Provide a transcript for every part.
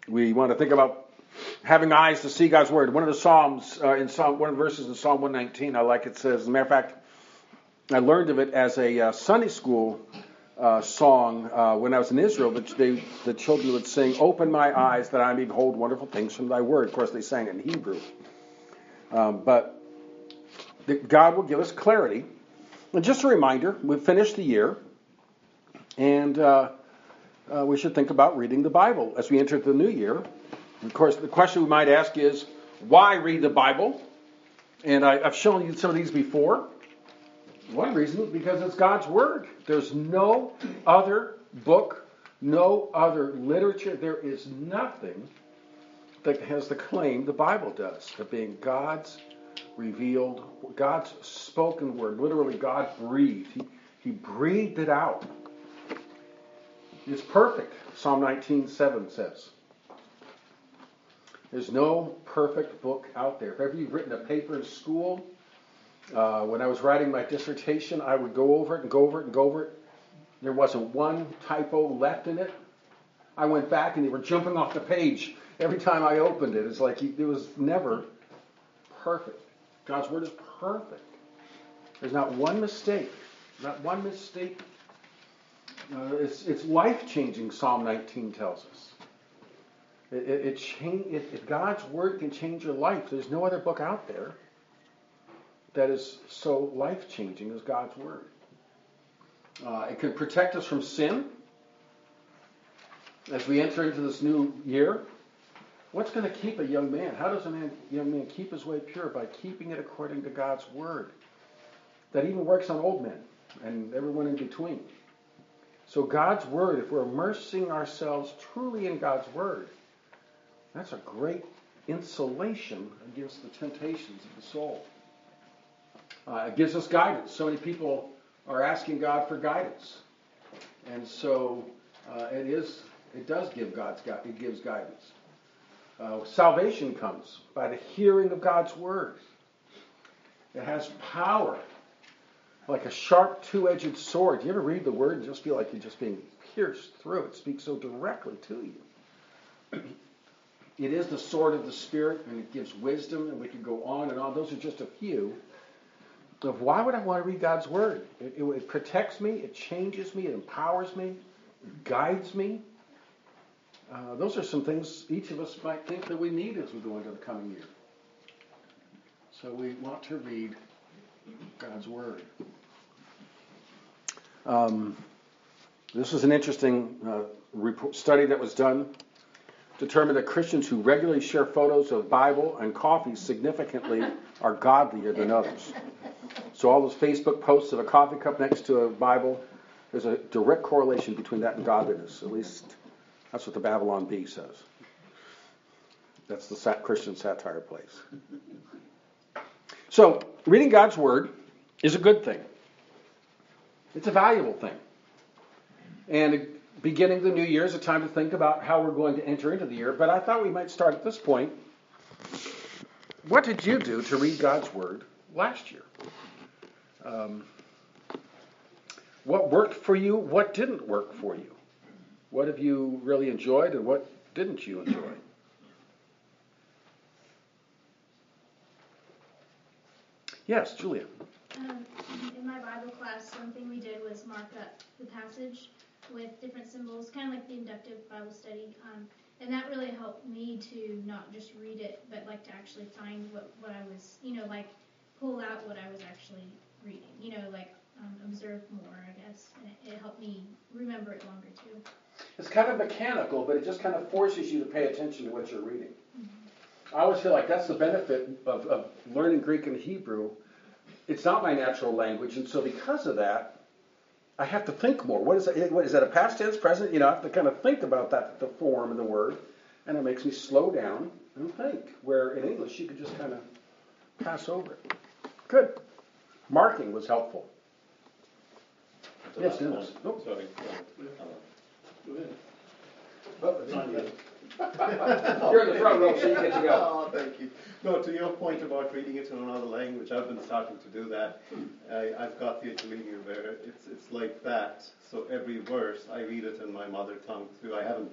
We want to think about having eyes to see God's Word. One of the Psalms, one of the verses in Psalm 119, I like it, says, as a matter of fact, I learned of it as a Sunday school song when I was in Israel. The children would sing, "Open my eyes that I may behold wonderful things from thy word." Of course, they sang it in Hebrew. But God will give us clarity. And just a reminder, we've finished the year, and we should think about reading the Bible as we enter the new year. Of course, the question we might ask is, why read the Bible? And I've shown you some of these before. One reason is because it's God's Word. There's no other book, no other literature. There is nothing that has the claim the Bible does of being God's revealed, God's spoken word. Literally, God breathed. He breathed it out. It's perfect, Psalm 19:7 says. There's no perfect book out there. If ever you've written a paper in school, when I was writing my dissertation, I would go over it and go over it and go over it. There wasn't one typo left in it. I went back and they were jumping off the page every time I opened it. It's like it was never perfect. God's Word is perfect. There's not one mistake. Not one mistake. It's life-changing, Psalm 19 tells us. If God's Word can change your life, there's no other book out there that is so life-changing as God's Word. It can protect us from sin as we enter into this new year. What's going to keep a young man? How does a young man keep his way pure? By keeping it according to God's Word. That even works on old men and everyone in between. So God's Word, if we're immersing ourselves truly in God's Word, that's a great insulation against the temptations of the soul. It gives us guidance. So many people are asking God for guidance. And so it does give it gives guidance. Salvation comes by the hearing of God's Word. It has power, like a sharp two-edged sword. Do you ever read the Word and just feel like you're just being pierced through? It speaks so directly to you. It is the sword of the Spirit, and it gives wisdom, and we could go on and on. Those are just a few of why would I want to read God's Word. It protects me, it changes me, it empowers me, it guides me. Those are some things each of us might think that we need as we go into the coming year. So we want to read God's Word. This was an interesting study that was done. Determined that Christians who regularly share photos of Bible and coffee significantly are godlier than others. So all those Facebook posts of a coffee cup next to a Bible, there's a direct correlation between that and godliness. At least that's what the Babylon Bee says. That's the Christian satire place. So reading God's Word is a good thing. It's a valuable thing. And beginning the new year is a time to think about how we're going to enter into the year. But I thought we might start at this point. What did you do to read God's Word last year? What worked for you? What didn't work for you? What have you really enjoyed and what didn't you enjoy? Yes, Julia. In my Bible class, one thing we did was mark up the passage with different symbols, kind of like the inductive Bible study. And that really helped me to not just read it, but like to actually find what I was, like pull out what I was actually reading, observe more, I guess. And it helped me remember it longer too. It's kind of mechanical, but it just kind of forces you to pay attention to what you're reading. Mm-hmm. I always feel like that's the benefit of learning Greek and Hebrew. It's not my natural language, and so because of that, I have to think more. What is that, a past tense, present? I have to kind of think about that, the form of the word, and it makes me slow down and think. Where in English, you could just kind of pass over it. Good. Marking was helpful. Yes, Dennis. Oh, sorry. Go ahead. Oh, it's on you. You're in the front row, so you get to go. Oh, thank you. No, to your point about reading it in another language, I've been starting to do that. I've got the interlinear where it's like that. So every verse, I read it in my mother tongue too. I haven't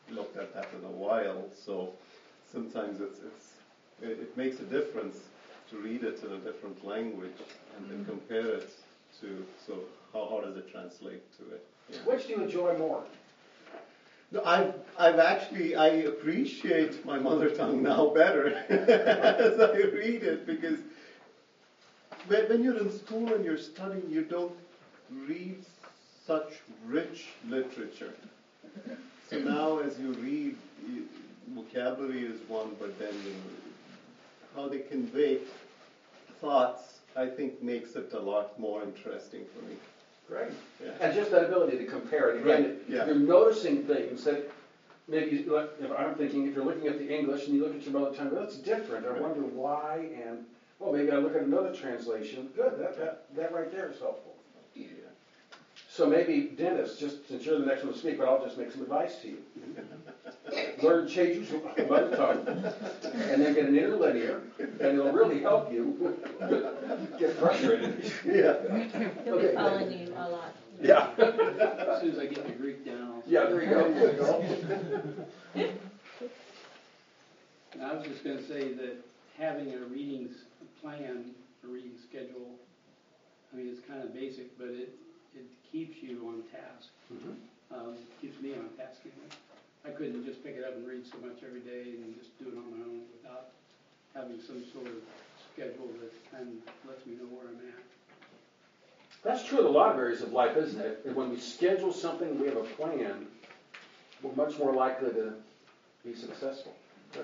looked at that in a while. So sometimes it makes a difference to read it in a different language and then compare it to, so how does it translate to it? Yeah. Which do you enjoy more? No, I appreciate my mother tongue now better as I read it, because when you're in school and you're studying, you don't read such rich literature. So now as you read, vocabulary is one, but then how they convey thoughts, I think, makes it a lot more interesting for me. Great. Yeah. And just that ability to compare it. Again, Right, yeah. you're noticing things that maybe, if I'm thinking, if you're looking at the English and you look at your mother tongue, well, that's different. I wonder why, and, well, maybe I look at another translation. Good, that right there is helpful. Yeah. So maybe, Dennis, just since you're the next one to speak, but I'll just make some advice to you. Learn to change your mother tongue, and then get an interlinear, and it'll really help you get frustrated. Yeah. He'll be following you a lot. Yeah. As soon as I get the Greek down, Yeah, there you go. There you go. And I was just going to say that having a reading plan, a reading schedule, I mean, it's kind of basic, but it keeps you on task. Mm-hmm. Keeps me on task anyway. I couldn't just pick it up and read so much every day and just do it on my own without having some sort of schedule that kind of lets me know where I'm at. That's true in a lot of areas of life, isn't it? And when we schedule something, we have a plan, we're much more likely to be successful. Good.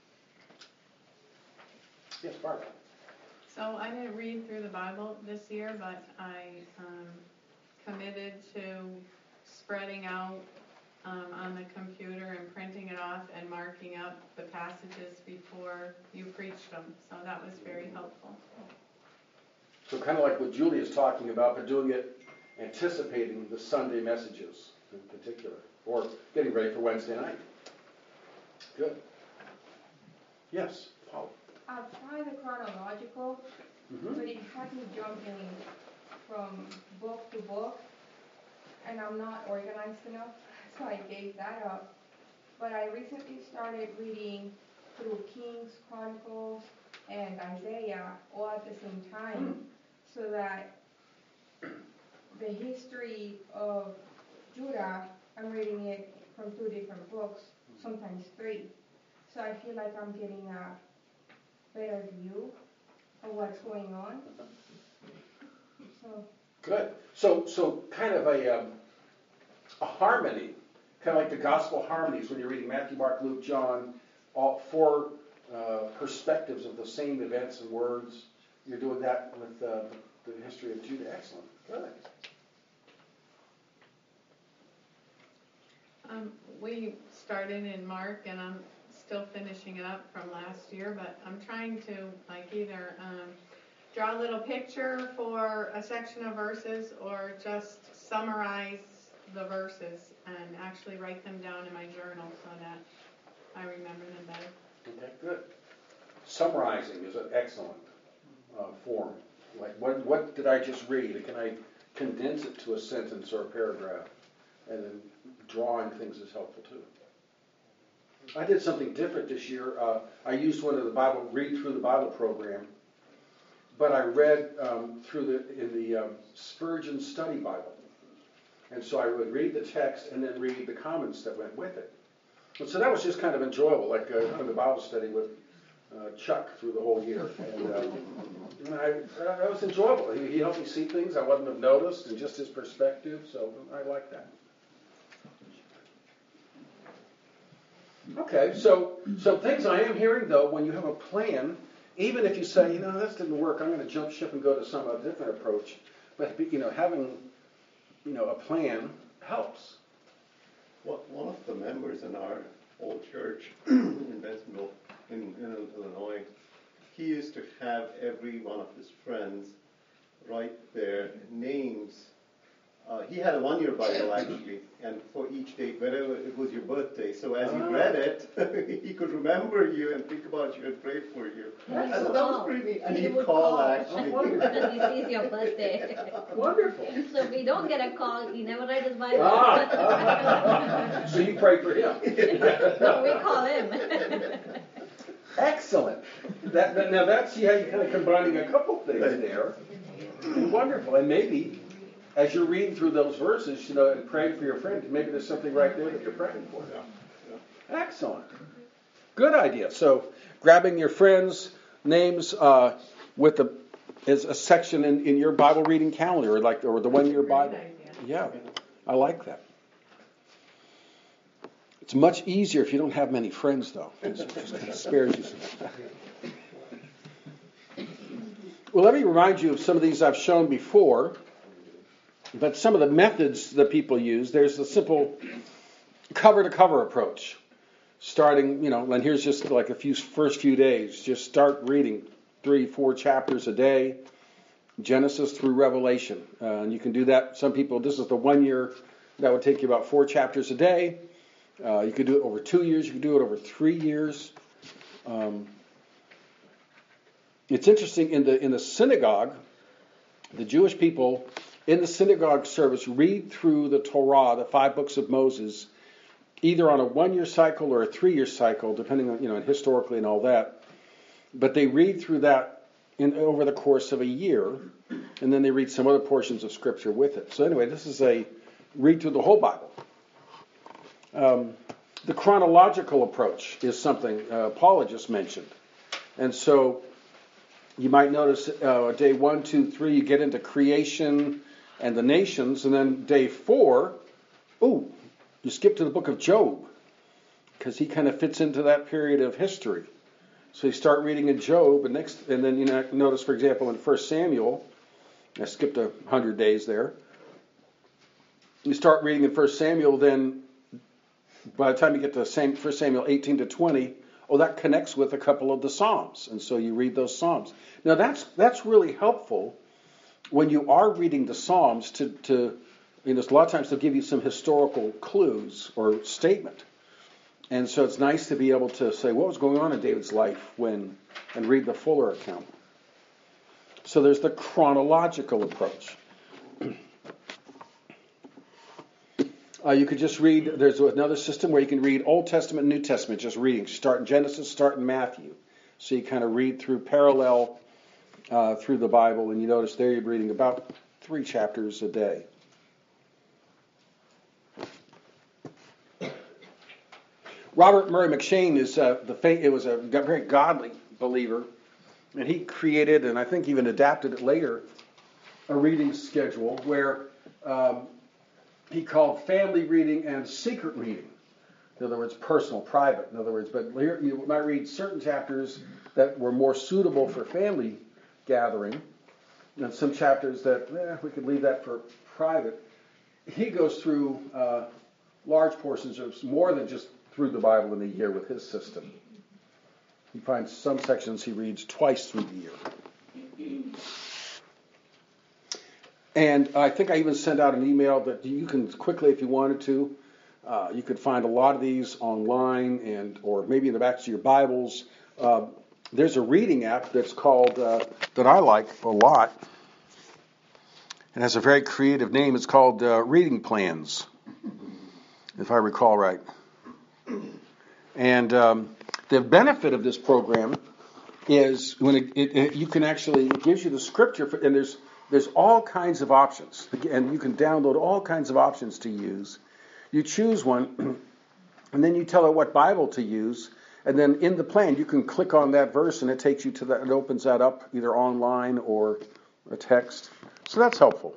Yes, Barbara. So I didn't read through the Bible this year, but I committed to spreading out on the computer and printing it off and marking up the passages before you preached them. So that was very helpful. So kind of like what Julie is talking about, but doing it anticipating the Sunday messages in particular, or getting ready for Wednesday night. Good. Yes, Paul. I've tried the chronological, but it had me jumping from book to book, and I'm not organized enough, so I gave that up. But I recently started reading through Kings, Chronicles, and Isaiah all at the same time, so that the history of Judah, I'm reading it from 2 different books, sometimes 3. So I feel like I'm getting a better view of what's going on. So Good. So kind of a harmony, kind of like the gospel harmonies when you're reading Matthew, Mark, Luke, John, all 4 perspectives of the same events and words. You're doing that with the history of Judah. Excellent. Good. We started in Mark, and I'm still finishing it up from last year, but I'm trying to either draw a little picture for a section of verses or just summarize the verses and actually write them down in my journal so that I remember them better. Okay, good. Summarizing is an excellent form. Like, what did I just read? And can I condense it to a sentence or a paragraph? And then drawing things is helpful too. I did something different this year. I used one of the read through the Bible program, but I read in the Spurgeon Study Bible. And so I would read the text and then read the comments that went with it. And so that was just kind of enjoyable, like doing the Bible study with Chuck through the whole year. And that was enjoyable. He helped me see things I wouldn't have noticed, and just his perspective, so I like that. Okay, so things I am hearing, though, when you have a plan, even if you say, this didn't work, I'm going to jump ship and go to some different approach, but, having, a plan helps. Well, one of the members in our old church in Bentonville, in Illinois, he used to have every one of his friends write their names he had a 1-year Bible actually, and for each date, wherever it was your birthday. So as he read it, he could remember you and think about you and pray for you. That's And so that was cool. pretty neat. And He he'd would call call. actually. Because he sees your birthday. Wonderful. So if we don't get a call, he never read his Bible. So you pray for him. No, we call him. Excellent. Now that's see how you're kind of combining a couple things there. Wonderful. And maybe as you're reading through those verses, and praying for your friend, maybe there's something right there that you're praying for. Excellent. Good idea. So grabbing your friends' names is a section in your Bible reading calendar, or the 1-year Bible. Yeah, I like that. It's much easier if you don't have many friends, though. It just kind of spares you some. Well, let me remind you of some of these I've shown before, but some of the methods that people use. There's the simple cover-to-cover approach. Starting, and here's just like first few days. Just start reading 3-4 chapters a day, Genesis through Revelation. And you can do that. Some people, this is the 1 year, that would take you about 4 chapters a day. You could do it over 2 years. You could do it over 3 years. It's interesting, in the synagogue, the Jewish people in the synagogue service read through the Torah, the 5 books of Moses, either on a 1-year cycle or a 3-year cycle, depending on, historically and all that. But they read through that over the course of a year, and then they read some other portions of Scripture with it. So anyway, this is a read through the whole Bible. The chronological approach is something Paula just mentioned. And so you might notice day 1, 2, 3, you get into creation and the nations, and then day 4, you skip to the book of Job, because he kind of fits into that period of history. So you start reading in Job, and then you notice, for example, in 1 Samuel, I skipped 100 days there. You start reading in 1 Samuel, then by the time you get to 1 Samuel 18 to 20, that connects with a couple of the Psalms, and so you read those Psalms. Now that's really helpful when you are reading the Psalms to a lot of times they'll give you some historical clues or statement. And so it's nice to be able to say what was going on in David's life and read the fuller account. So there's the chronological approach. You could just read, there's another system where you can read Old Testament and New Testament, just reading. Start in Genesis, start in Matthew. So you kind of read through parallel through the Bible, and you notice there you're reading about 3 chapters a day. Robert Murray McCheyne was a very godly believer, and he created, and I think even adapted it later, a reading schedule where he called family reading and secret reading. In other words, personal, private. In other words, but here you might read certain chapters that were more suitable for family gathering, and some chapters that we could leave that for private. He goes through large portions of more than just through the Bible in a year with his system. He finds some sections he reads twice through the year. And I think I even sent out an email that you can quickly, if you wanted to, you could find a lot of these online or maybe in the backs of your Bibles. There's a reading app that's called, that I like a lot. It has a very creative name. It's called Reading Plans, if I recall right. And the benefit of this program is when you can actually, it gives you the scripture, and there's all kinds of options. And you can download all kinds of options to use. You choose one, and then you tell it what Bible to use. And then in the plan, you can click on that verse, and it takes you to that. It opens that up either online or a text. So that's helpful.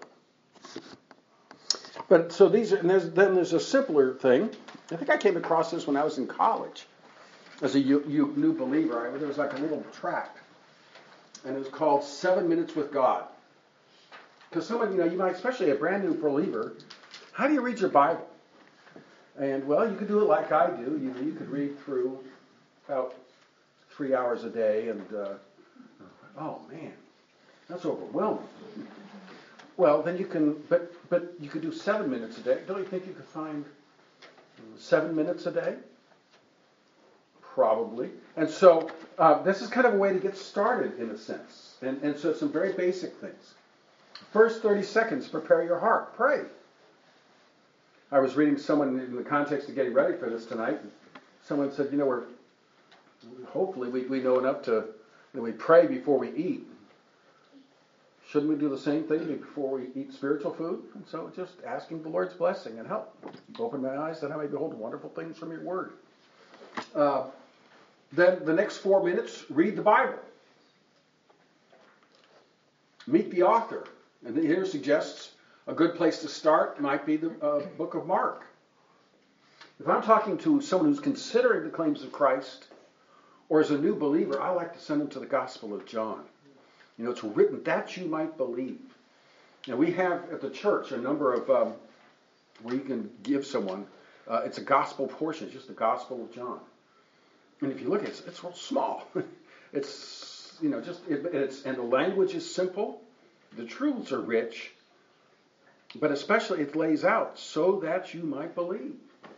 But so these are, and there's a simpler thing. I think I came across this when I was in college as a new believer. There was like a little tract, and it was called 7 Minutes with God. Because someone, you might, especially a brand new believer, how do you read your Bible? And well, you could do it like I do. You could read through about 3 hours a day, and oh man, that's overwhelming. Well, then you can, but you could do 7 minutes a day. Don't you think you could find 7 minutes a day? Probably. And so this is kind of a way to get started in a sense. And so some very basic things. First 30 seconds, prepare your heart. Pray. I was reading someone in the context of getting ready for this tonight. Someone said, hopefully we know enough that we pray before we eat. Shouldn't we do the same thing before we eat spiritual food? And so just asking the Lord's blessing and help. Open my eyes that I may behold wonderful things from your word. Then the next 4 minutes, read the Bible. Meet the author. And here suggests a good place to start might be the book of Mark. If I'm talking to someone who's considering the claims of Christ or is a new believer, I like to send them to the Gospel of John. It's written that you might believe. Now, we have at the church a number of where you can give someone, it's a gospel portion, it's just the Gospel of John. And if you look at it, it's real small. It's, and the language is simple. The truths are rich. But especially it lays out so that you might believe.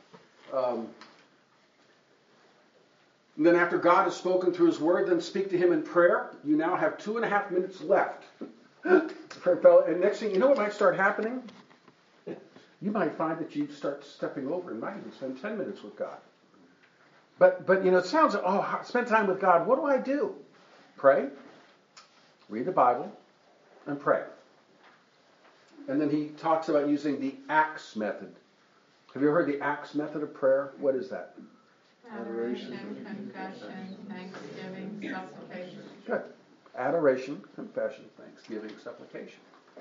And then after God has spoken through his word, then speak to him in prayer. You now have 2.5 minutes left. And next thing, you know what might start happening? You might find that you start stepping over and might even spend 10 minutes with God. But it sounds, spend time with God. What do I do? Pray, read the Bible, and pray. And then he talks about using the ACTS method. Have you ever heard the ACTS method of prayer? What is that? Adoration, confession, thanksgiving, supplication. Good. Adoration, confession, thanksgiving, supplication.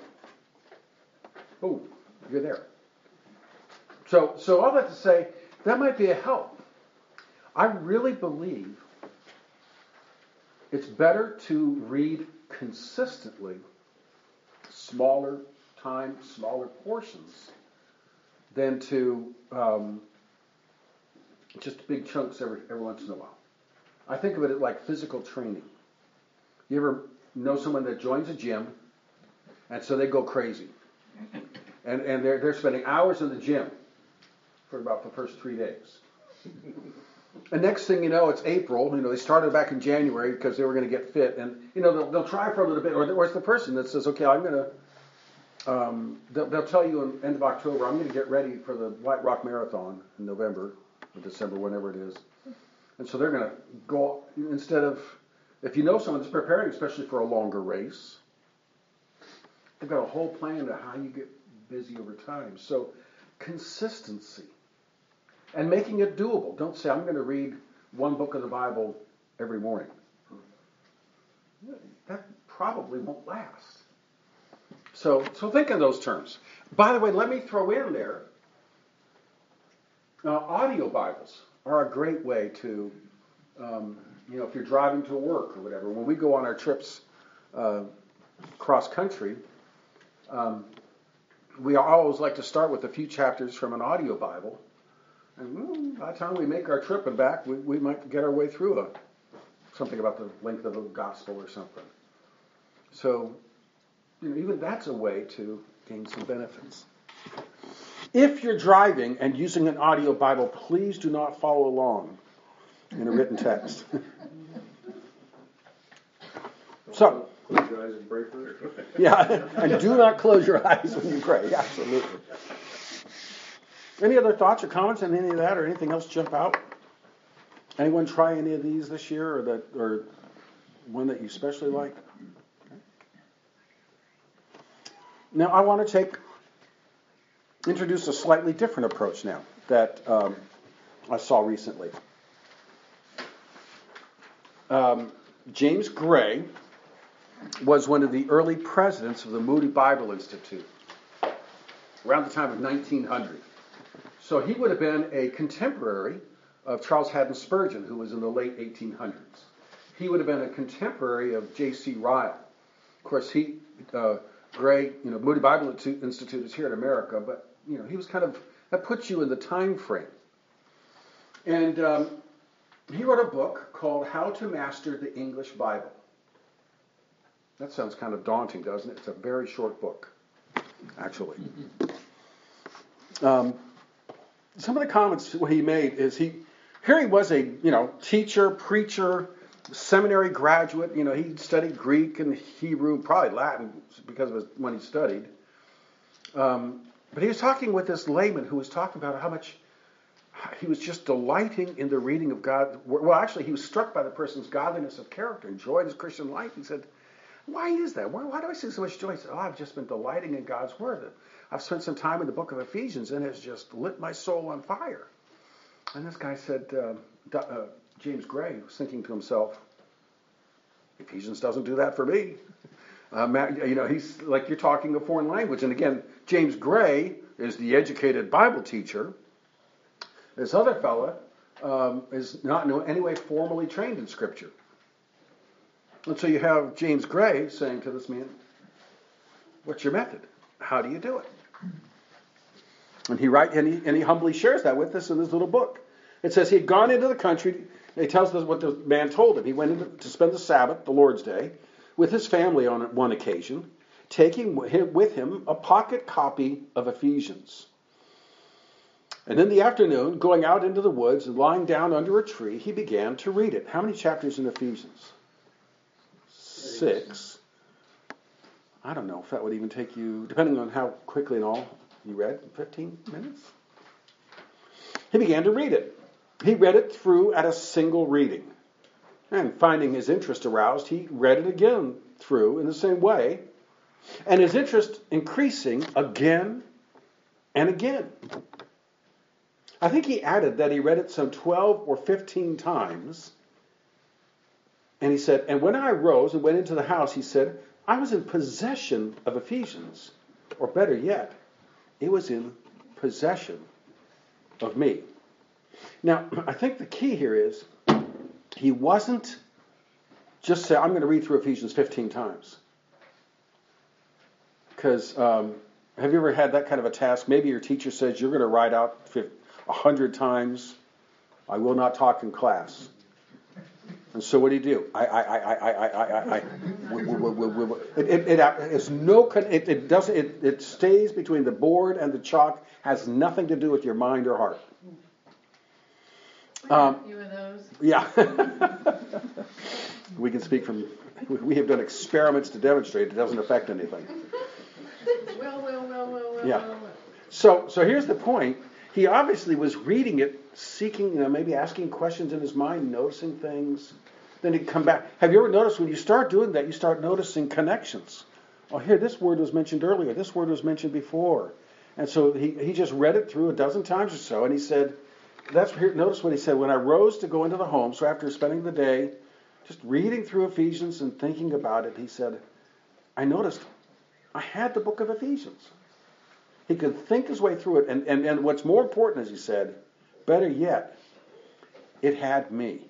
Oh, you're there. So all that to say, that might be a help. I really believe it's better to read consistently smaller time, smaller portions than to just big chunks every once in a while. I think of it like physical training. You ever know someone that joins a gym, and so they go crazy, and they're spending hours in the gym for about the first 3 days. And next thing you know, it's April. They started back in January because they were going to get fit, and they'll try for a little bit, or it's the person that says, "Okay, I'm going to." They'll tell you in the end of October, "I'm going to get ready for the White Rock Marathon in November or December, whenever it is," and so they're going to go instead of. If you know someone that's preparing, especially for a longer race, they've got a whole plan to how you get busy over time. So consistency. And making it doable. Don't say, I'm going to read one book of the Bible every morning. That probably won't last. So think in those terms. By the way, let me throw in there, audio Bibles are a great way to, if you're driving to work or whatever. When we go on our trips cross country, we always like to start with a few chapters from an audio Bible. And by the time we make our trip and back, we might get our way through something about the length of the gospel or something. So, even that's a way to gain some benefits. If you're driving and using an audio Bible, please do not follow along in a written text. So, close your eyes and pray first. Yeah, and do not close your eyes when you pray. Absolutely. Any other thoughts or comments on any of that, or anything else jump out? Anyone try any of these this year, or one that you especially like? Okay. Now, I want to introduce a slightly different approach now that I saw recently. James Gray was one of the early presidents of the Moody Bible Institute around the time of 1900. So he would have been a contemporary of Charles Haddon Spurgeon, who was in the late 1800s. He would have been a contemporary of J.C. Ryle. Of course, Gray, Moody Bible Institute is here in America, but, he was that puts you in the time frame. And he wrote a book called How to Master the English Bible. That sounds kind of daunting, doesn't it? It's a very short book. actually. Some of the comments he made is here he was a teacher, preacher, seminary graduate. He studied Greek and Hebrew, probably Latin because of when he studied. But he was talking with this layman who was talking about how much he was just delighting in the reading of God. Well, actually, he was struck by the person's godliness of character and joy in his Christian life. He said, "Why is that? Why do I see so much joy?" He said, I've just been delighting in God's word. I've spent some time in the book of Ephesians, and it's just lit my soul on fire. And this guy said, James Gray was thinking to himself, Ephesians doesn't do that for me. He's like you're talking a foreign language. And again, James Gray is the educated Bible teacher. This other fella is not in any way formally trained in Scripture. And so you have James Gray saying to this man, what's your method? How do you do it? And he humbly shares that with us in this little book. It says he had gone into the country. It tells us what the man told him. He went to spend the Sabbath, the Lord's Day, with his family on one occasion, taking with him a pocket copy of Ephesians. And in the afternoon, going out into the woods and lying down under a tree, he began to read it. How many chapters in Ephesians? 6. I don't know if that would even take you, depending on how quickly and all you read, 15 minutes? He began to read it. He read it through at a single reading. And finding his interest aroused, he read it again through in the same way. And his interest increasing again and again. I think he added that he read it some 12 or 15 times. And he said, and when I rose and went into the house, he said, I was in possession of Ephesians. Or better yet, it was in possession of me. Now, I think the key here is he wasn't just saying, I'm going to read through Ephesians 15 times. Because have you ever had that kind of a task? Maybe your teacher says you're going to write out 100 times, I will not talk in class. And so what do you do? It stays between the board and the chalk, has nothing to do with your mind or heart. I have a few of those. Yeah. We can speak from, we have done experiments to demonstrate it doesn't affect anything. Will. Yeah. So here's the point. He obviously was reading it, seeking, maybe asking questions in his mind, noticing things. Then he'd come back. Have you ever noticed when you start doing that, you start noticing connections? Oh, here, this word was mentioned earlier. This word was mentioned before. And so he just read it through a dozen times or so, and he said, notice what he said, when I rose to go into the home, so after spending the day just reading through Ephesians and thinking about it, he said, I noticed I had the book of Ephesians. He could think his way through it. And what's more important, as he said, better yet, it had me.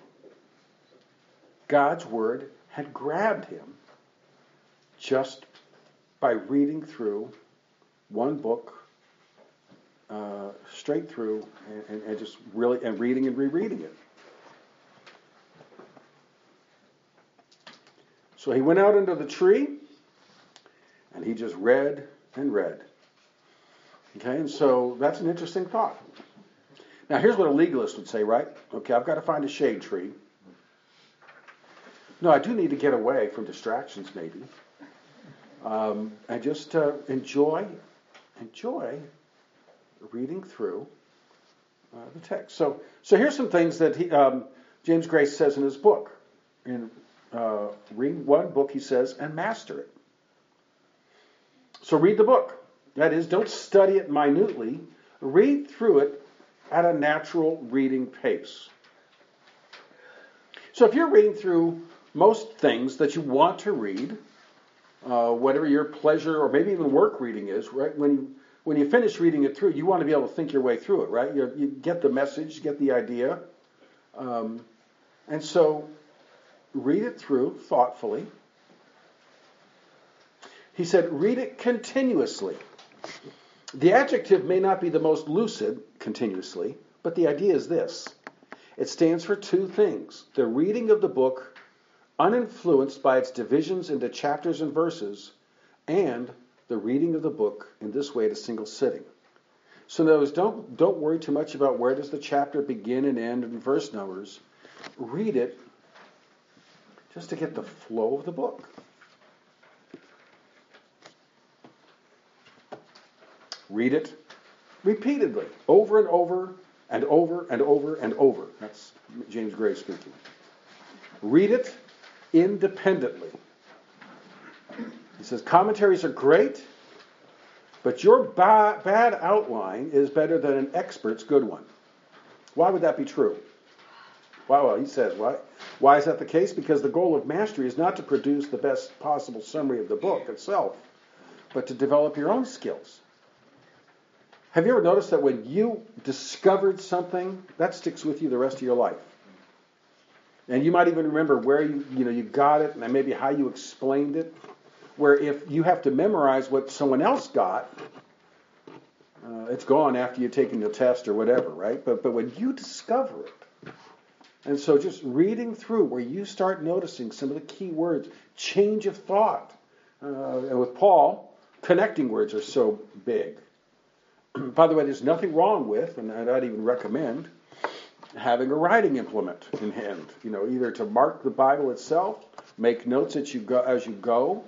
God's word had grabbed him just by reading through one book straight through and just really and reading and rereading it. So he went out under the tree and he just read and read. Okay, and so that's an interesting thought. Now, here's what a legalist would say, right? Okay, I've got to find a shade tree. No, I do need to get away from distractions, maybe. And just enjoy reading through the text. So here's some things that James Gray says in his book. In read one book, he says, and master it. So read the book. That is, don't study it minutely. Read through it at a natural reading pace. So if you're reading through most things that you want to read, whatever your pleasure or maybe even work reading is, right? When you finish reading it through, you want to be able to think your way through it, right? You get the message, get the idea. And so read it through thoughtfully. He said, read it continuously. The adjective may not be the most lucid, continuously, but the idea is this. It stands for two things. The reading of the book, uninfluenced by its divisions into chapters and verses, and the reading of the book in this way at a single sitting. So in other words, don't worry too much about where does the chapter begin and end and verse numbers. Read it just to get the flow of the book. Read it repeatedly, over and over and over and over and over. That's James Gray speaking. Read it independently. He says, commentaries are great, but your bad outline is better than an expert's good one. Why would that be true? Well, he says, why? Why is that the case? Because the goal of mastery is not to produce the best possible summary of the book itself, but to develop your own skills. Have you ever noticed that when you discovered something, that sticks with you the rest of your life? And you might even remember where you got it and maybe how you explained it. Where if you have to memorize what someone else got, it's gone after you've taken the test or whatever, right? But when you discover it, and so just reading through where you start noticing some of the key words, change of thought. And with Paul, connecting words are so big. By the way, there's nothing wrong with, and I'd even recommend, having a writing implement in hand. Either to mark the Bible itself, make notes as you go.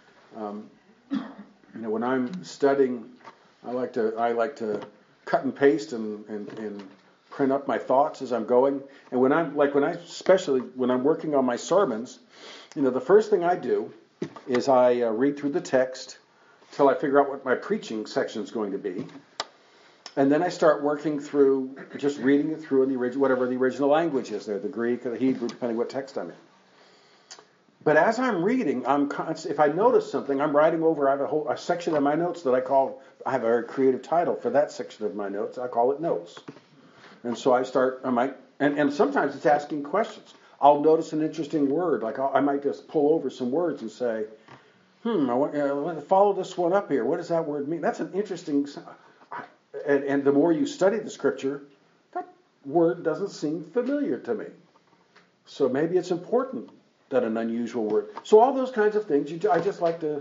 When I'm studying, I like to cut and paste and print up my thoughts as I'm going. And especially when I'm working on my sermons, the first thing I do is I read through the text till I figure out what my preaching section is going to be. And then I start working through, just reading it through in the original, whatever the original language is there, the Greek or the Hebrew, depending what text I'm in. But as I'm reading, if I notice something, I'm writing over. I have a section of my notes that I have a very creative title for that section of my notes. I call it notes. And so and sometimes it's asking questions. I'll notice an interesting word, like I might just pull over some words and say, I want to follow this one up here. What does that word mean? That's an interesting. And the more you study the scripture, that word doesn't seem familiar to me. So maybe it's important that an unusual word. So all those kinds of things, I just like to,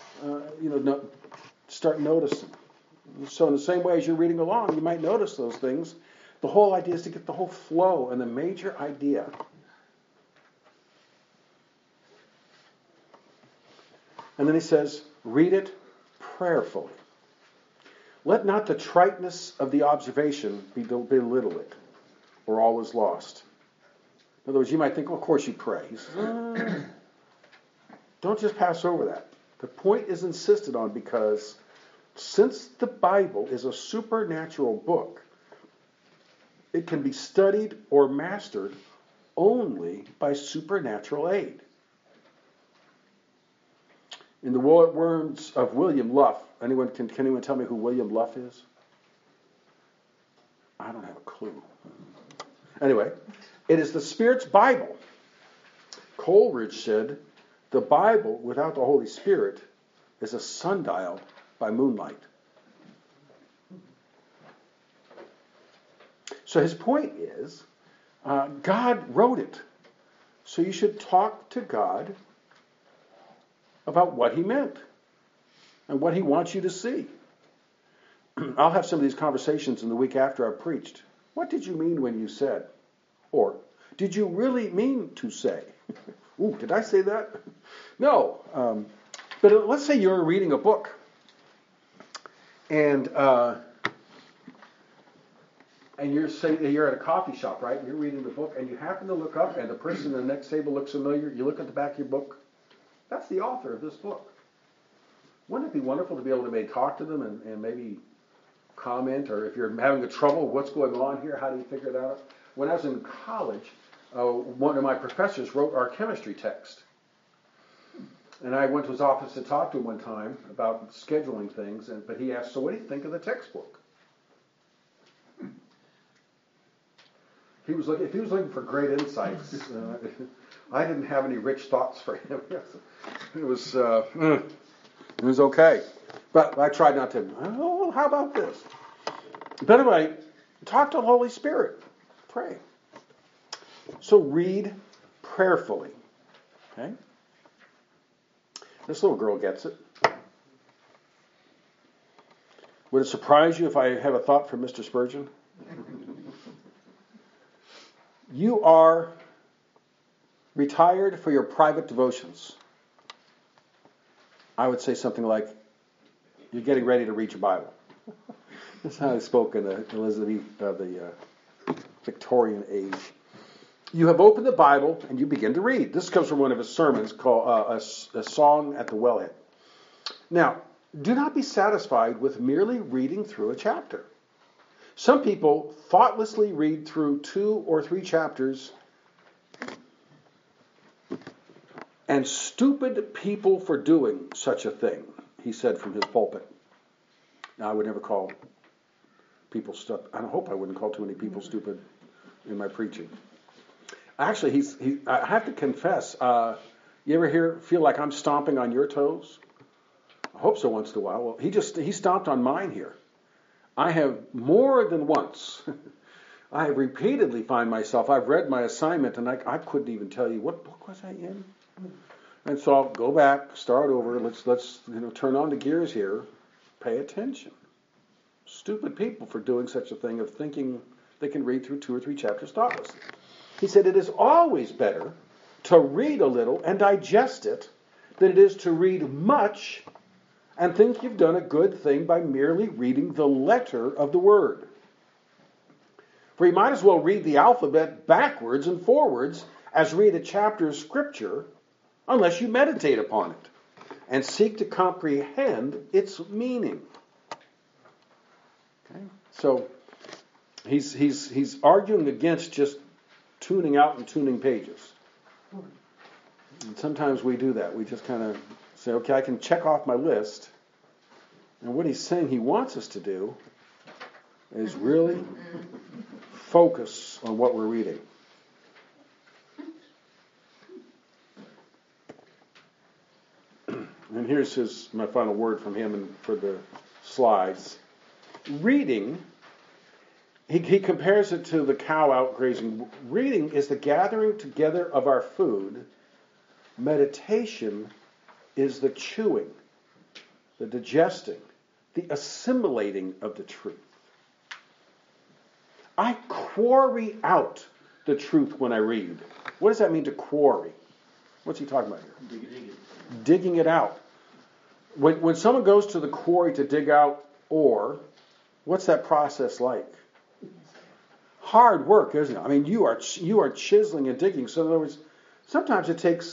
start noticing. So in the same way as you're reading along, you might notice those things. The whole idea is to get the whole flow and the major idea. And then he says, read it prayerfully. Let not the triteness of the observation belittle it, or all is lost. In other words, you might think, well, of course you pray. He says, don't just pass over that. The point is insisted on because since the Bible is a supernatural book, it can be studied or mastered only by supernatural aid. In the words of William Luff, can anyone tell me who William Luff is? I don't have a clue. Anyway, it is the Spirit's Bible. Coleridge said, the Bible without the Holy Spirit is a sundial by moonlight. So his point is, God wrote it. So you should talk to God about what he meant and what he wants you to see. I'll have some of these conversations in the week after I've preached. What did you mean when you said? Or, did you really mean to say? Ooh, did I say that? No. But let's say you're reading a book and you're at a coffee shop, right? You're reading the book and you happen to look up and the person in the next table looks familiar. You look at the back of your book. That's the author of this book. Wouldn't it be wonderful to be able to maybe talk to them and maybe comment, or if you're having a trouble, what's going on here? How do you figure it out? When I was in college, one of my professors wrote our chemistry text. And I went to his office to talk to him one time about scheduling things, but he asked, so what do you think of the textbook? If he was looking for great insights, I didn't have any rich thoughts for him. It was okay. But I tried not to, well, how about this? But anyway, talk to the Holy Spirit. Pray. So read prayerfully. Okay? This little girl gets it. Would it surprise you if I have a thought from Mr. Spurgeon? You are retired for your private devotions. I would say something like, you're getting ready to read your Bible. That's how he spoke in the Victorian age. You have opened the Bible and you begin to read. This comes from one of his sermons called a Song at the Wellhead. Now, do not be satisfied with merely reading through a chapter. Some people thoughtlessly read through 2 or 3 chapters, and stupid people for doing such a thing, he said from his pulpit. Now, I would never call people stupid. I hope I wouldn't call too many people stupid in my preaching. Actually, I have to confess, you ever feel like I'm stomping on your toes? I hope so once in a while. Well, he stomped on mine here. I have more than once, I have repeatedly find myself, I've read my assignment and I couldn't even tell you, what book was I in? And so I'll go back, start over, let's turn on the gears here, pay attention. Stupid people for doing such a thing of thinking they can read through 2 or 3 chapters thoughtlessly. He said it is always better to read a little and digest it than it is to read much and think you've done a good thing by merely reading the letter of the word. For you might as well read the alphabet backwards and forwards as read a chapter of Scripture unless you meditate upon it and seek to comprehend its meaning. Okay? So he's arguing against just tuning out and tuning pages. And sometimes we do that. We just kind of say, okay, I can check off my list. And what he's saying he wants us to do is really focus on what we're reading. And here's my final word from him and for the slides. Reading, he compares it to the cow out grazing. Reading is the gathering together of our food. Meditation is the chewing, the digesting, the assimilating of the truth. I quarry out the truth when I read. What does that mean to quarry? What's he talking about here? Digging it out. When someone goes to the quarry to dig out ore, what's that process like? Hard work, isn't it? I mean, you are chiseling and digging. So in other words, sometimes it takes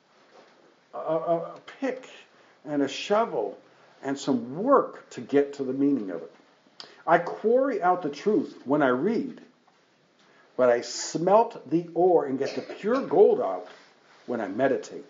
a pick and a shovel and some work to get to the meaning of it. I quarry out the truth when I read, but I smelt the ore and get the pure gold out when I meditate.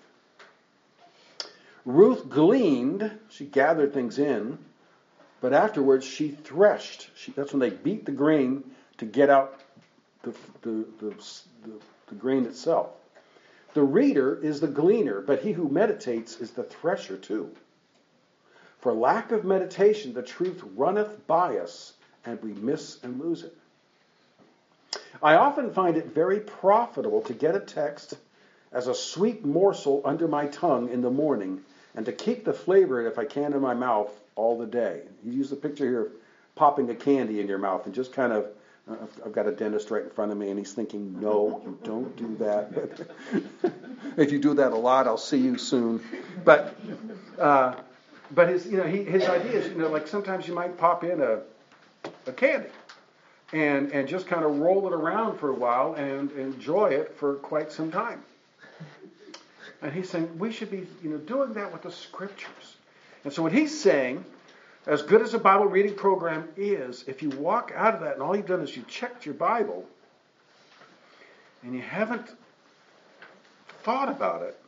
Ruth gleaned, she gathered things in, but afterwards she threshed. That's when they beat the grain to get out the grain itself. The reader is the gleaner, but he who meditates is the thresher too. For lack of meditation, the truth runneth by us, and we miss and lose it. I often find it very profitable to get a text as a sweet morsel under my tongue in the morning, and to keep the flavor, if I can, in my mouth all the day. You use the picture here of popping a candy in your mouth and just kind of, I've got a dentist right in front of me, and he's thinking, no, you don't do that. If you do that a lot, I'll see you soon. But his idea is, like sometimes you might pop in a candy and just kind of roll it around for a while and enjoy it for quite some time. And he's saying we should be, doing that with the Scriptures. And so what he's saying, as good as a Bible reading program is, if you walk out of that and all you've done is you checked your Bible and you haven't thought about it,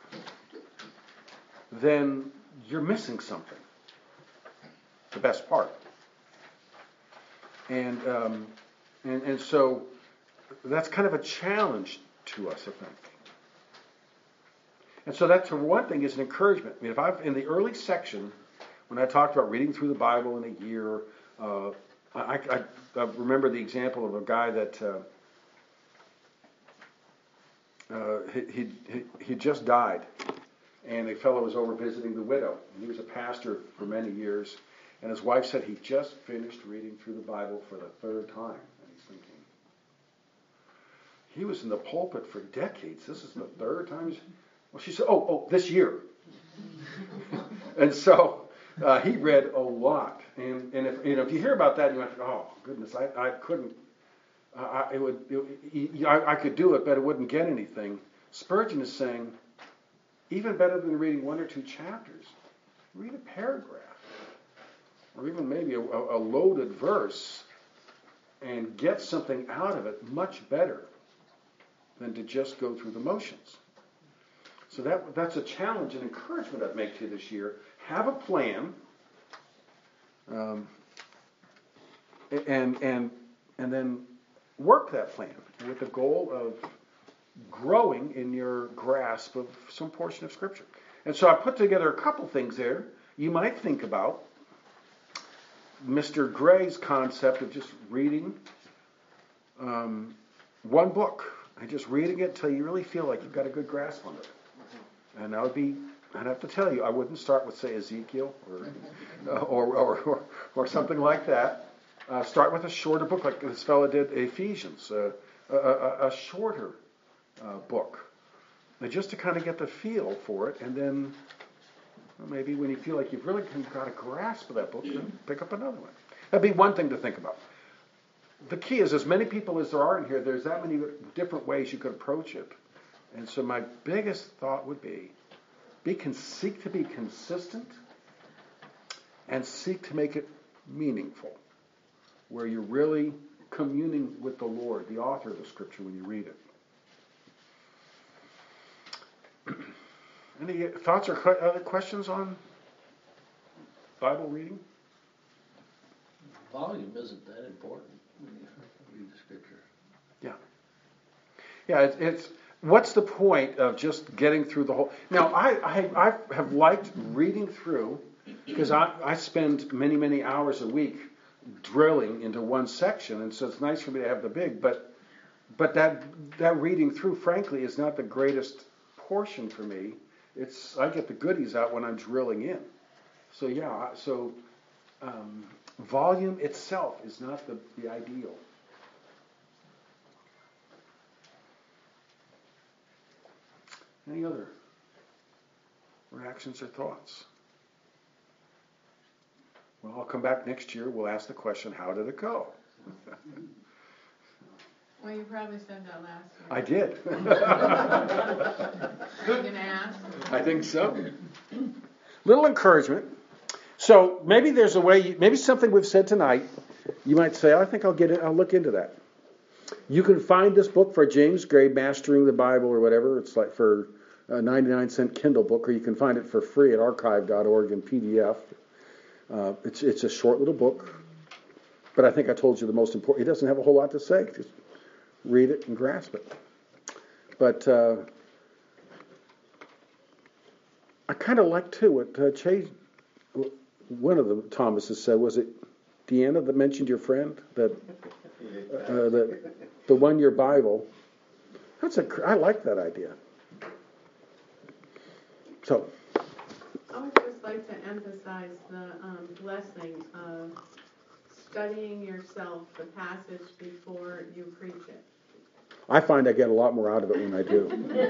then you're missing something. The best part. And so that's kind of a challenge to us, I think. And so that, for one thing, is an encouragement. I mean, if I've in the early section, when I talked about reading through the Bible in a year, I remember the example of a guy that he just died, and a fellow was over visiting the widow. And he was a pastor for many years, And his wife said he just finished reading through the Bible for the third time. And he's thinking, he was in the pulpit for decades. This is the third time. Well, she said, this year. And so he read a lot. And if you hear about that, you might think, oh, goodness, I couldn't. I could do it, but it wouldn't get anything. Spurgeon is saying, even better than reading 1 or 2 chapters, read a paragraph, or even maybe a loaded verse, and get something out of it much better than to just go through the motions. So that's a challenge and encouragement I'd make to you this year. Have a plan, and then work that plan with the goal of growing in your grasp of some portion of Scripture. And so I put together a couple things there you might think about. Mr. Gray's concept of just reading one book and just reading it till you really feel like you've got a good grasp on it. And that would be, I'd have to tell you, I wouldn't start with, say, Ezekiel or something like that. Start with a shorter book like this fellow did, Ephesians, a shorter book, and just to kind of get the feel for it, and then maybe when you feel like you've really got a grasp of that book, then pick up another one. That'd be one thing to think about. The key is, as many people as there are in here, there's that many different ways you could approach it. And so my biggest thought would be seek to be consistent and seek to make it meaningful, where you're really communing with the Lord, the author of the Scripture, when you read it. Any thoughts or other questions on Bible reading? Volume isn't that important when you read the Scripture. Yeah, it's what's the point of just getting through the whole... Now, I have liked reading through, because I spend many, many hours a week drilling into one section, and so it's nice for me to have the big, but that reading through, frankly, is not the greatest portion for me. I get the goodies out when I'm drilling in. So volume itself is not the ideal. Any other reactions or thoughts? Well, I'll come back next year. We'll ask the question, how did it go? Well, you probably said that last year. I did. Are you going to ask? I think so. Little encouragement. So maybe there's a way, maybe something we've said tonight, you might say, I think I'll look into that. You can find this book for James Gray, Mastering the Bible or whatever. It's like for a 99-cent Kindle book, or you can find it for free at archive.org in PDF. It's a short little book, but I think I told you the most important. It doesn't have a whole lot to say. Just read it and grasp it. But I kind of like, too, what one of the Thomases said. Was it Deanna that mentioned your friend? The one-year Bible. I like that idea. So, I would just like to emphasize the blessing of studying yourself the passage before you preach it. I find I get a lot more out of it when I do.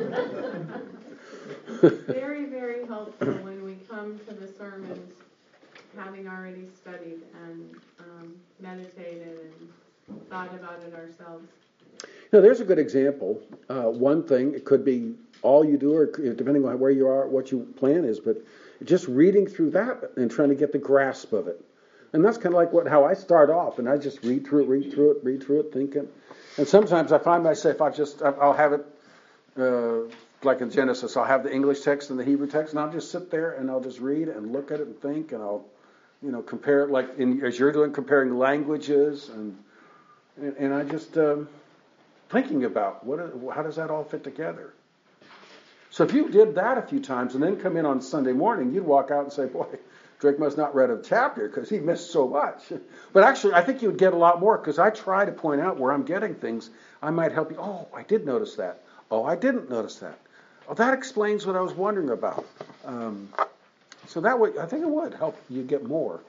Very, very helpful when we come to the sermons, having already studied and meditated and thought about it ourselves. Now, there's a good example. One thing, it could be all you do, or depending on where you are, what your plan is, but just reading through that and trying to get the grasp of it. And that's kind of like how I start off, and I just read through it, thinking. And sometimes I find myself, I'll have it, like in Genesis, I'll have the English text and the Hebrew text, and I'll just sit there and I'll just read and look at it and think, and I'll, compare it like as you're doing, comparing languages, and I just thinking about how does that all fit together. So if you did that a few times and then come in on Sunday morning, you'd walk out and say, boy, Drake must not read a chapter because he missed so much. But actually, I think you would get a lot more, because I try to point out where I'm getting things. I might help you. Oh, I did notice that. Oh, I didn't notice that. Oh, that explains what I was wondering about. So that way, I think it would help you get more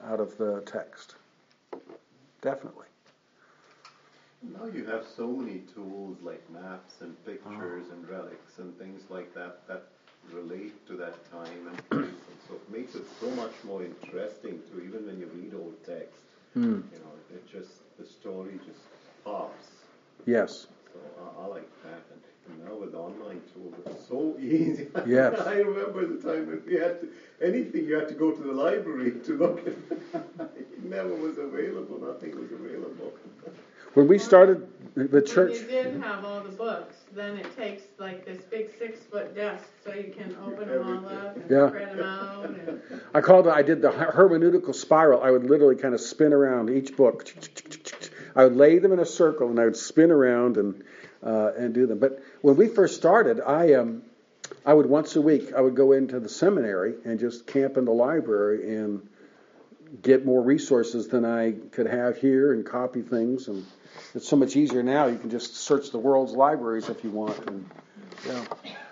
out of the text. Definitely. Now you have so many tools like maps and pictures and relics and things like that that relate to that time and place, and so it makes it so much more interesting to even when you read old text. You know, it just the story just pops. Yes. So I like that, and now with online tools, it's so easy. Yes. I remember the time when we had to, anything you had to go to the library to look at. It never was available. Nothing was available. When we started the church, When you did have all the books, then it takes like this big 6-foot desk so you can open them all up and Yeah. spread them out. And I did the hermeneutical spiral. I would literally kind of spin around each book. I would lay them in a circle and I would spin around and do them. But when we first started, I would once a week, I would go into the seminary and just camp in the library and get more resources than I could have here and copy things. And it's so much easier now. You can just search the world's libraries if you want. And, yeah.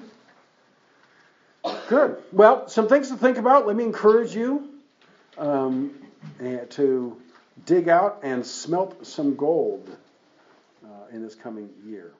Good. Well, some things to think about. Let me encourage you to dig out and smelt some gold in this coming year.